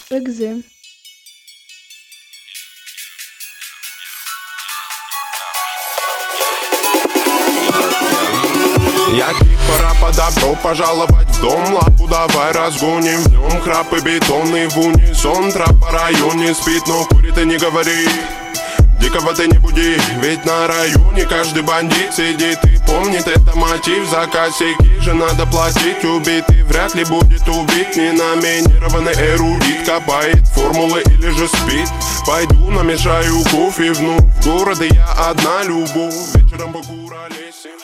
Экзы. Я пора по добро пожаловать в дом. Лапу давай разгоним, в нем храп и бетонный в унисон. Трап по районе спит, но курит и не говори. Дикого ты не буди, ведь на районе каждый бандит сидит и помнит, это мотив. За косяки же надо платить. Убитый вряд ли будет убит. Ненаминированный эрудит копает формулы или же спит. Пойду намешаю кофе вновь. В городе я одна любовь. Вечером по Куралесе.